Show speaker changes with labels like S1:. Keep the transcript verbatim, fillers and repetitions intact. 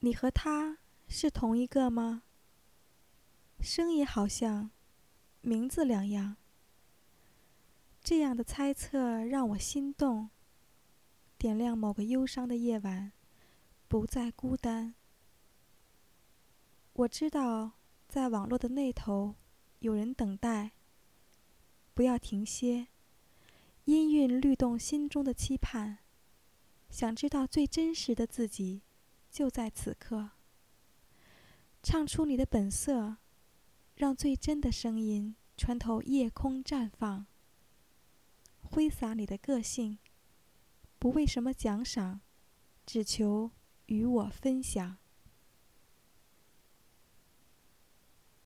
S1: 你和他是同一个吗？声音好像，名字两样。这样的猜测让我心动，点亮某个忧伤的夜晚，不再孤单。我知道，在网络的那头，有人等待。不要停歇，音韵律动心中的期盼。想知道最真实的自己，就在此刻。唱出你的本色，让最真的声音穿透夜空绽放。挥洒你的个性，不为什么奖赏，只求与我分享。